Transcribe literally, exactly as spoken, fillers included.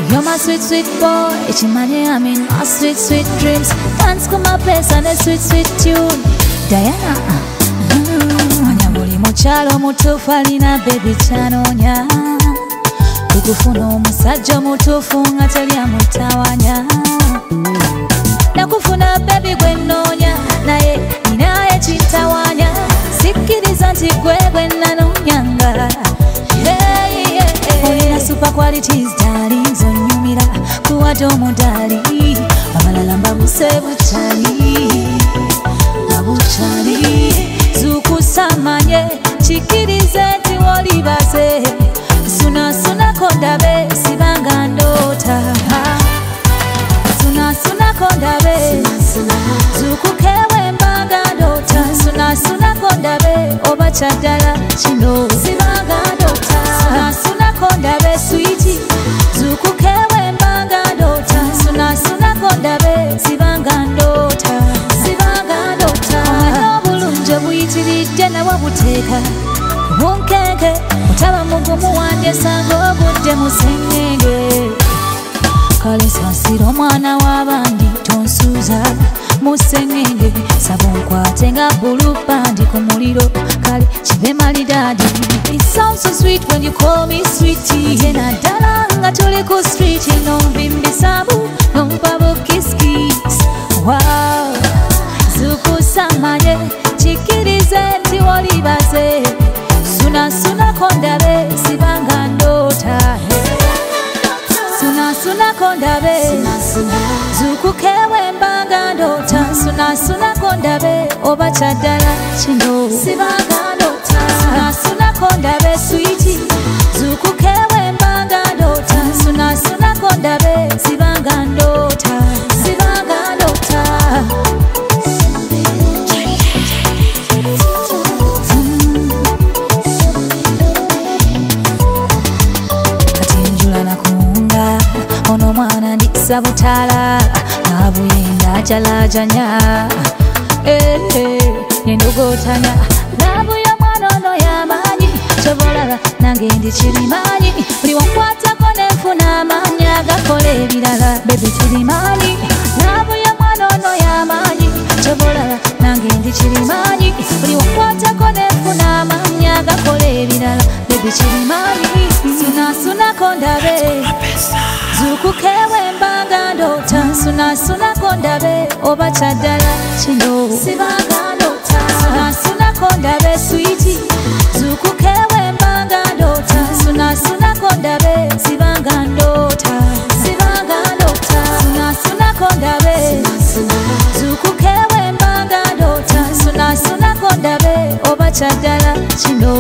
You're my sweet, sweet boy. Chimani, I'm in my sweet, sweet dreams. Dance come my place and a sweet, sweet tune. Diana. Wanyamuli muchalo mutufu alina baby chanonya. Kukufuna omusajja mutufu nga tali amutawanya. Nakufuna baby gwe nnoonya naye ninaye kintawanya. Sikkiriza nti gwe gwe nanonyanga. Olina super qualities darling zonyumira kuwadde omudali abalala mbabuse bukyali abukyali zukusamanye kikirize nti wolibaze sunasunako ndabe sibanga ndoota sunasunako ndabe zukukewe mbanga ndoota sunasunako ndabe oba kyaddala kino sibanga ndoota sunasunako ndabe switi zukukewe mbanga ndoota sunasunako ndabe sibanga ndoota sibanga ndoota n'obulungi obuyitiridde nawe buteeka bunkenke otaba mugumu wandyesanga obudde musengenge kale sansira omwana w'abandi tonsuuza musengenge saba onkwate nga bulubandi ku muliro kale kibe malidadi. It sounds so sweet when you call me sweetie. Yena dala nga tuli ku street nombimbisamu nompabu kiss kiss. Wow zukusamanye kikirize nti wolibaze sunasunako ndabe sibanga ndoota sunasunako ndabe zukukewe mbanga ndoota sunasunako ndabe oba kyaddala kino sibanga ndoota sunasunako ndabe switi zukukewe mbanga ndoota sunasunako ndabe sibanga ndoota sibanga ndoota. Ono mwana ndisa butala nabuyenda jalajanya eh eh nendogotanya labu ya mwana ono yamanyi kyobolaba nange ndi kirimanyi buli wankwatako nenfuna amanya gakola ebirala bebe kirimanyi labu ya mwana ono yamanyi kyobolaba nange ndi kirimanyi buli wankwatako nenfuna amanya gakola ebirala bebe kirimanyi sunasunako ndabe zukukewe mbanga ndoota sunasunako ndabe oba kyaddala kino sibanga ndoota sunasunako ndabe switi zukukewe mbanga ndoota sunasunako ndabe sibanga ndoota sibanga ndoota sunasunako ndabe zukukewe mbanga ndoota sunasunako ndabe oba kyaddala kino